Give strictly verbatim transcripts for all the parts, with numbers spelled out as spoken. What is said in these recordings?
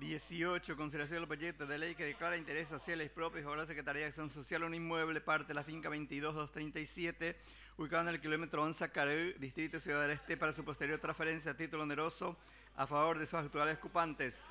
dieciocho. Consideración del proyecto de ley que declara intereses sociales propios a la Secretaría de Acción Social un inmueble, parte de la finca veintidós mil doscientos treinta y siete, ubicado en el kilómetro once Carey, Distrito Ciudad del Este, para su posterior transferencia a título oneroso a favor de sus actuales ocupantes.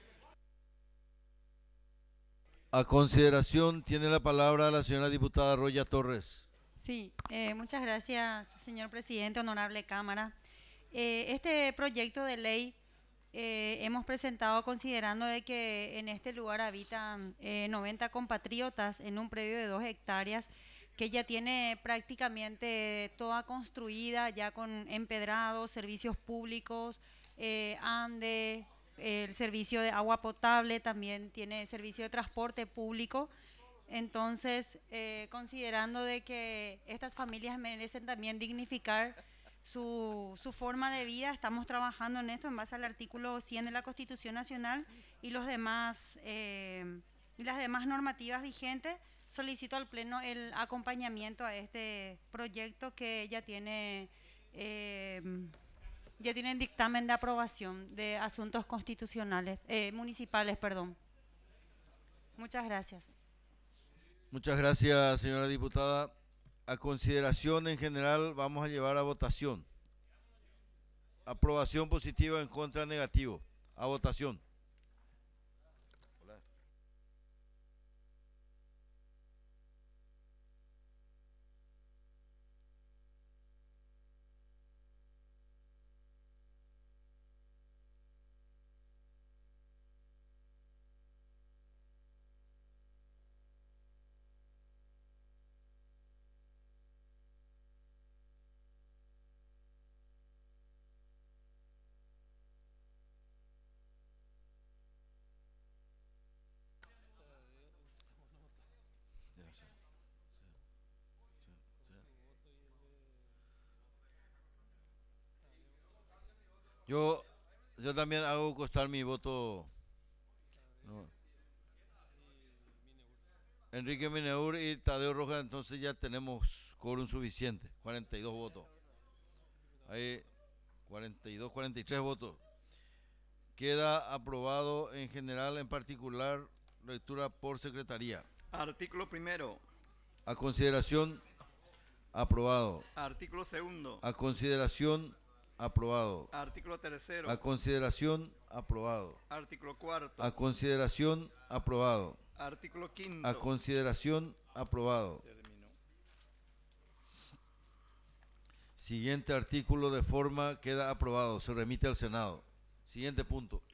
A consideración tiene la palabra la señora diputada Roya Torres. Sí, eh, muchas gracias, señor presidente, honorable Cámara. Eh, este proyecto de ley eh, hemos presentado considerando de que en este lugar habitan eh, noventa compatriotas en un predio de dos hectáreas que ya tiene prácticamente toda construida, ya con empedrados, servicios públicos, eh, ande, eh, el servicio de agua potable, también tiene servicio de transporte público. Entonces, eh, considerando de que estas familias merecen también dignificar su, su forma de vida, estamos trabajando en esto en base al artículo cien de la Constitución Nacional y los demás, eh, y las demás normativas vigentes. Solicito al Pleno el acompañamiento a este proyecto que ya tiene, eh, ya tiene dictamen de aprobación de asuntos constitucionales, eh, municipales, perdón. Muchas gracias. Muchas gracias, señora diputada. A consideración en general vamos a llevar a votación. Aprobación positiva, en contra, negativo. A votación. Yo, yo también hago constar mi voto. No. Enrique Mineur y Tadeo Rojas, entonces ya tenemos quórum suficiente, cuarenta y dos votos. Hay cuarenta y dos, cuarenta y tres votos. Queda aprobado en general, en particular, lectura por secretaría. Artículo primero. A consideración, aprobado. Artículo segundo. A consideración, aprobado. Artículo tercero. A consideración, aprobado. Artículo cuarto. A consideración, aprobado. Artículo quinto. A consideración, aprobado. Terminó. Siguiente artículo de forma queda aprobado. Se remite al Senado. Siguiente punto.